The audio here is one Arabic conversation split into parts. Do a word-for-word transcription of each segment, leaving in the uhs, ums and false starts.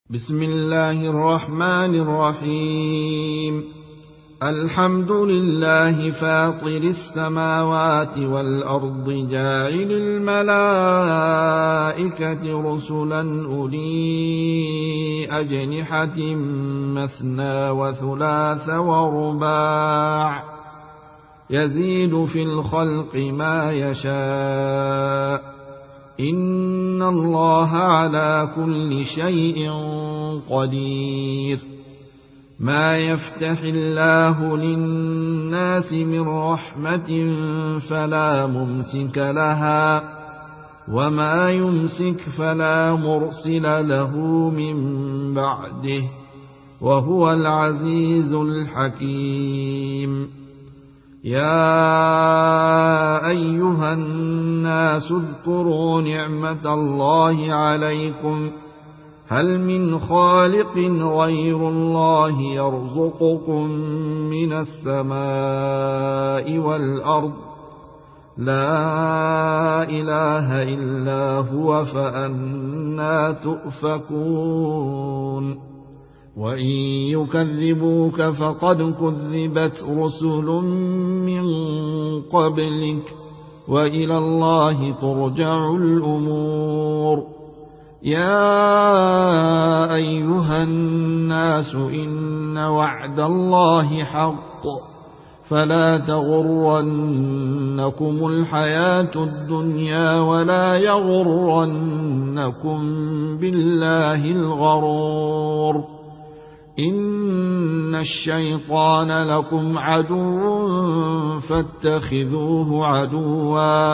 بسم الله الرحمن الرحيم. الحمد لله فاطر السماوات والأرض جاعل الملائكة رسلا أولي أجنحة مثنى وثلاث ورباع يزيد في الخلق ما يشاء إن الله على كل شيء قدير. ما يفتح الله للناس من رحمة فلا ممسك لها وما يمسك فلا مرسل له من بعده وهو العزيز الحكيم. يا أيها الناس اذكروا نعمة الله عليكم هل من خالق غير الله يرزقكم من السماء والأرض لا إله إلا هو فأنى تؤفكون. وإن يكذبوك فقد كذبت رسل من قبلك وإلى الله ترجع الأمور. يا أيها الناس إن وعد الله حق فلا تغرنكم الحياة الدنيا ولا يغرنكم بالله الغرور. إن الشيطان لكم عدو فاتخذوه عدوا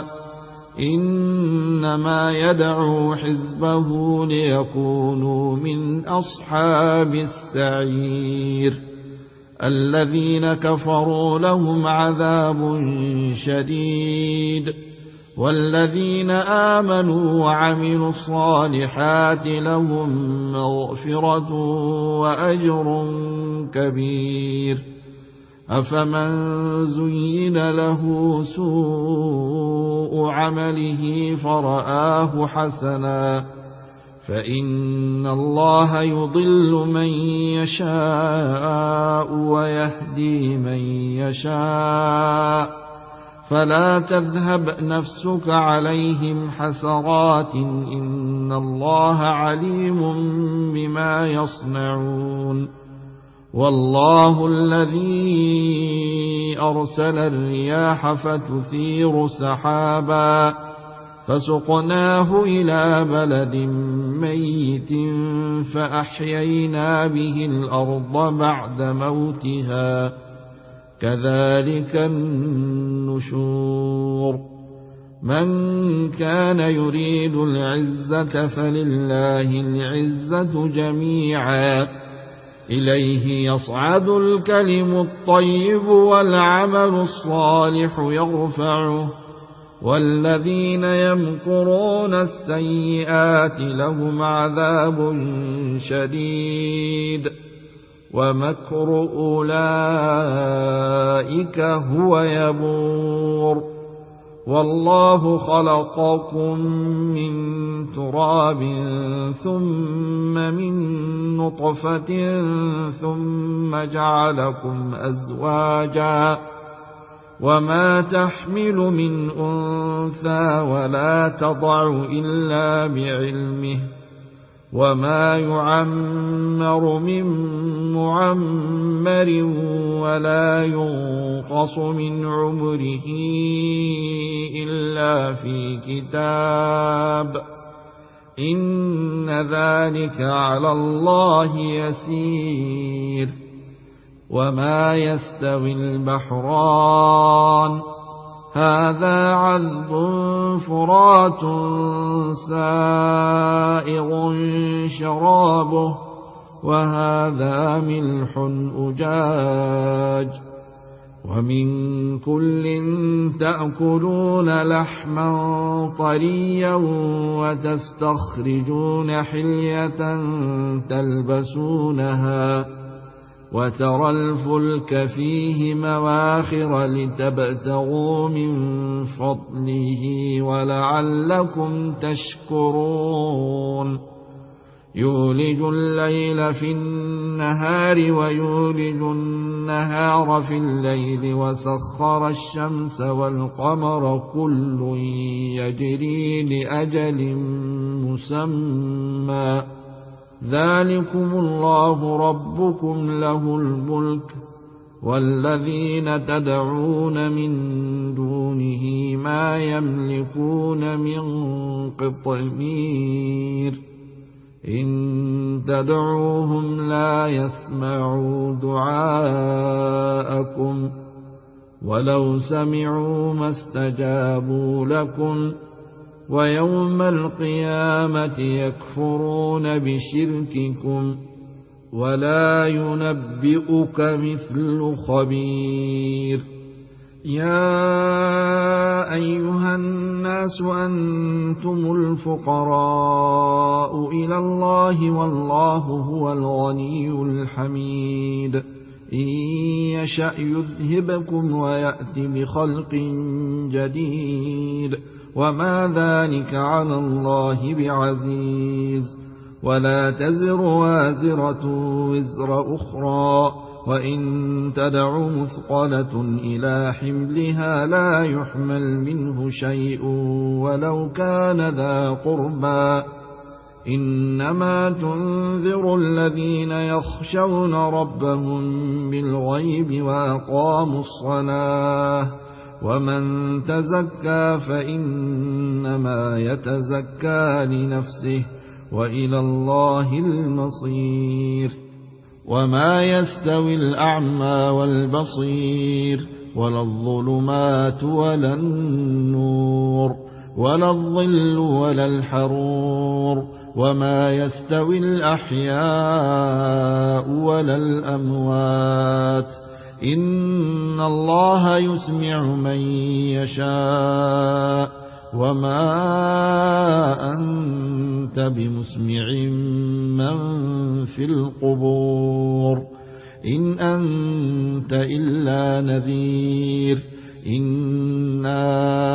إنما يدعو حزبه ليكونوا من أصحاب السعير. الذين كفروا لهم عذاب شديد والذين آمنوا وعملوا الصالحات لهم مغفرة وأجر كبير. أفمن زين له سوء عمله فرآه حسنا فإن الله يضل من يشاء ويهدي من يشاء فلا تذهب نفسك عليهم حسرات إن الله عليم بما يصنعون. والله الذي أرسل الرياح فتثير سحابا فسقناه إلى بلد ميت فأحيينا به الأرض بعد موتها كذلك النشور. من كان يريد العزة فلله العزة جميعا إليه يصعد الكلم الطيب والعمل الصالح يرفعه والذين يمكرون السيئات لهم عذاب شديد ومكر أولئك هو يبور. والله خلقكم من تراب ثم من نطفة ثم جعلكم أزواجا وما تحمل من أنثى ولا تضع إلا بعلمه وما يعمر من معمر ولا ينقص من عمره إلا في كتاب إن ذلك على الله يسير. وما يستوي البحران هذا عذب فرات سائغ شرابه وهذا ملح أجاج ومن كل تأكلون لحما طريا وتستخرجون حلية تلبسونها وترى الفلك فيه مواخر لتبتغوا من فضله ولعلكم تشكرون. يولج الليل في النهار ويولج النهار في الليل وسخر الشمس والقمر كل يجري لأجل مسمى ذلكم الله ربكم له الملك والذين تدعون من دونه ما يملكون من قطمير إن تدعوهم لا يسمعوا دعاءكم ولو سمعوا ما استجابوا لكم ويوم القيامة يكفرون بشرككم ولا ينبئك مثل خبير يا أيها الناس أنتم الفقراء إلى الله والله هو الغني الحميد إن يشأ يذهبكم ويأت بخلق جديد وما ذلك على الله بعزيز ولا تزر وازرة وزر أخرى وإن تدع مثقلة إلى حملها لا يحمل منه شيء ولو كان ذا قربى إنما تنذر الذين يخشون ربهم بالغيب وأقاموا الصلاة ومن تزكى فإنما يتزكى لنفسه وإلى الله المصير وما يستوي الأعمى والبصير ولا الظلمات ولا النور ولا الظل ولا الحرور وما يستوي الأحياء ولا الأموات إن الله يسمع من يشاء وما أنت بمسمع من في القبور إن أنت إلا نذير إنا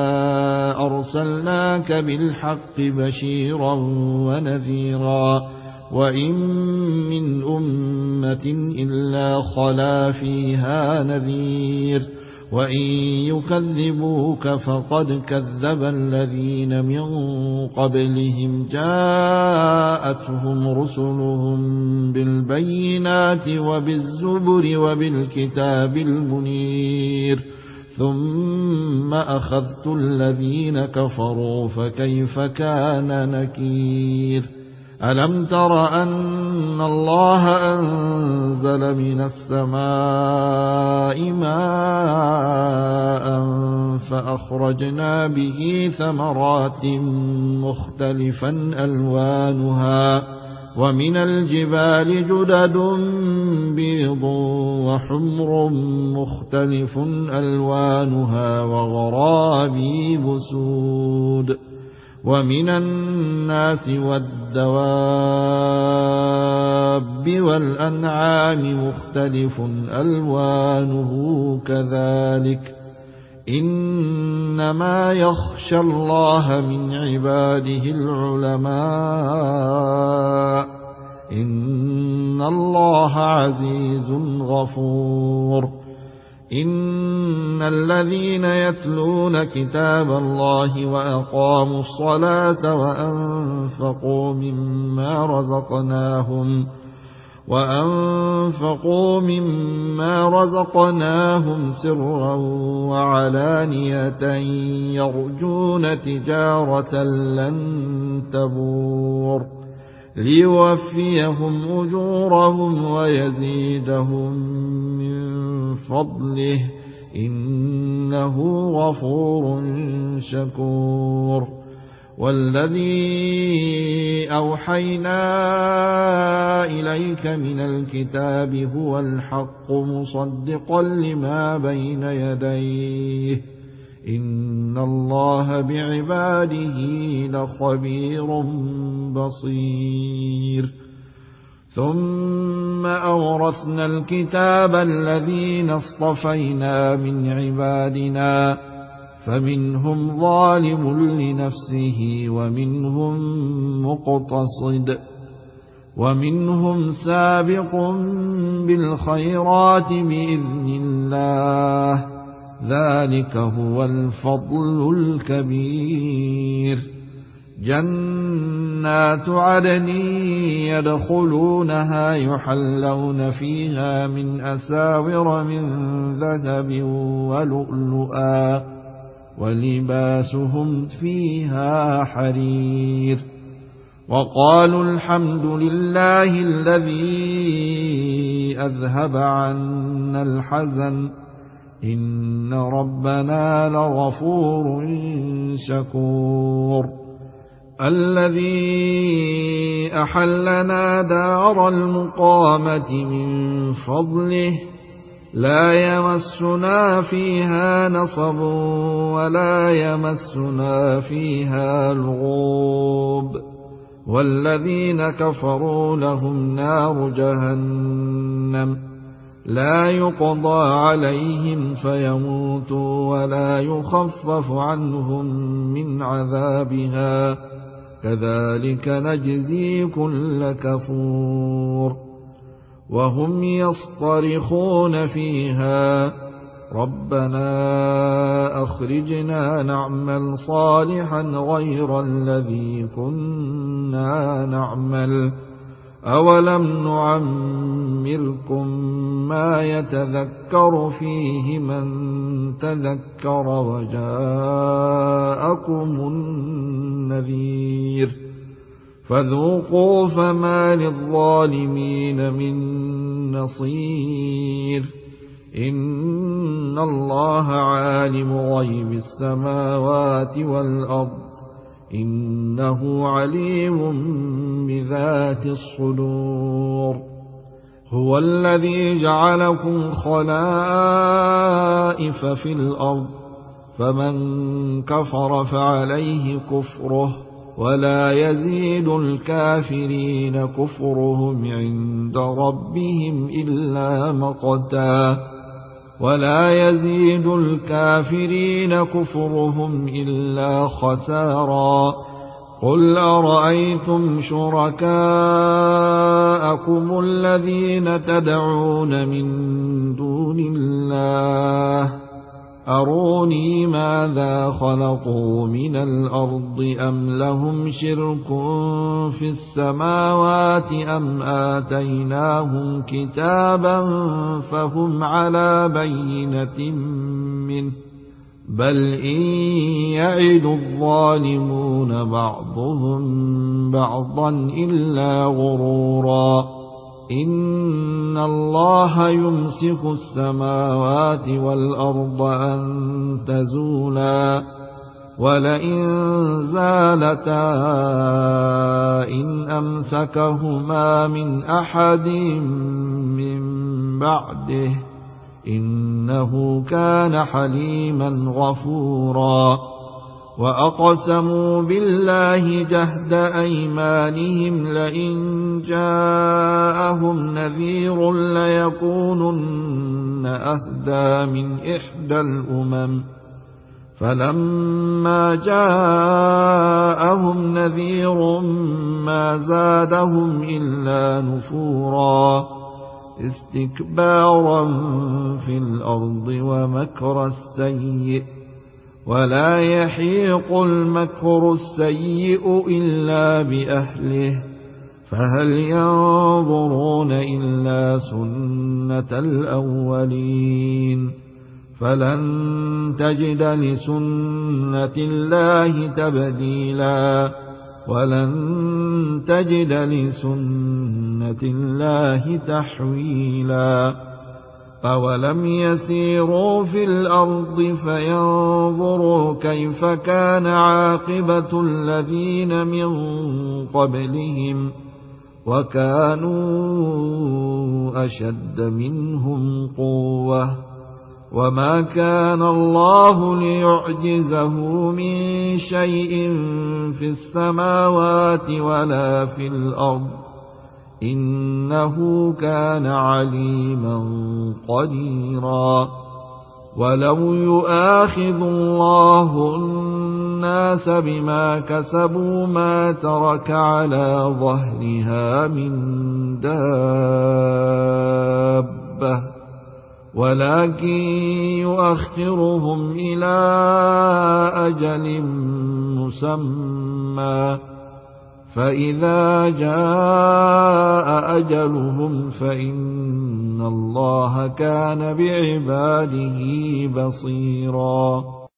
أرسلناك بالحق بشيرا ونذيرا وإن من أمة إلا خلا فيها نذير وإن يكذبوك فقد كذب الذين من قبلهم جاءتهم رسلهم بالبينات وبالزبر وبالكتاب المنير ثم أخذت الذين كفروا فكيف كان نكير ألم تر أن الله أنزل من السماء ماء فأخرجنا به ثمرات مختلفا ألوانها ومن الجبال جدد بيض وحمر مختلف ألوانها وغرابيب سود ومن الناس والدواب والأنعام مختلف ألوانه كذلك إنما يخشى الله من عباده العلماء إن الله عزيز غفور إن الذين يتلون كتاب الله وأقاموا الصلاة وأنفقوا مما رزقناهم وأنفقوا مما رزقناهم سرا وعلانية يرجون تجارة لن تبور ليوفيهم أجورهم ويزيدهم من فضله إنه غفور شكور والذي أوحينا إليك من الكتاب هو الحق مصدقا لما بين يديه إن الله بعباده لخبير بصير ثم أورثنا الكتاب الذين اصطفينا من عبادنا فمنهم ظالم لنفسه ومنهم مقتصد ومنهم سابق بالخيرات بإذن الله ذلك هو الفضل الكبير جنات عدن يدخلونها يحلون فيها من أساور من ذهب ولؤلؤا ولباسهم فيها حرير وقالوا الحمد لله الذي أذهب عنا الحزن إن ربنا لغفور شكور الذي أحلنا دار المقامة من فضله لا يمسنا فيها نصب ولا يمسنا فيها لغوب والذين كفروا لهم نار جهنم لا يقضى عليهم فيموتوا ولا يخفف عنهم من عذابها كذلك نجزي كل كفور وهم يصطرخون فيها ربنا أخرجنا نعمل صالحا غير الذي كنا نعمل أولم نعمركم ما يتذكر فيه من تذكر وجاءكم النذير فذوقوا فما للظالمين من نصير إن الله عالم غيب السماوات والأرض إنه عليم بذات الصدور هو الذي جعلكم خلائف في الأرض فمن كفر فعليه كفره ولا يزيد الكافرين كفرهم عند ربهم إلا مقتا ولا يزيد الكافرين كفرهم إلا خسارا قل أرأيتم شركاءكم الذين تدعون من دون الله أروني ماذا خلقوا من الأرض أم لهم شرك في السماوات أم آتيناهم كتابا فهم على بينة منه بل إن يعد الظالمون بعضهم بعضا إلا غرورا إن الله يمسك السماوات والأرض أن تزولا ولئن زالتا إن أمسكهما من أحد من بعده إنه كان حليما غفورا وأقسموا بالله جهد أيمانهم لئن جاءهم نذير ليكونن أهدى من إحدى الأمم فلما جاءهم نذير ما زادهم إلا نفورا استكبارا في الأرض ومكر السيء ولا يحيق المكر السيء إلا بأهله فهل ينظرون إلا سنة الأولين فلن تجد لسنة الله تبديلا ولن تجد لسنة الله تحويلا أولم يسيروا في الأرض فينظروا كيف كان عاقبة الذين من قبلهم وكانوا أشد منهم قوة وما كان الله ليعجزه من شيء في السماوات ولا في الأرض إنه كان عليما قديرا ولو يؤاخذ الله الناس بما كسبوا ما ترك على ظهرها من دابة ولكن يؤخرهم إلى أجل مسمى فإذا جاء أجلهم فإن الله كان بعباده بصيرا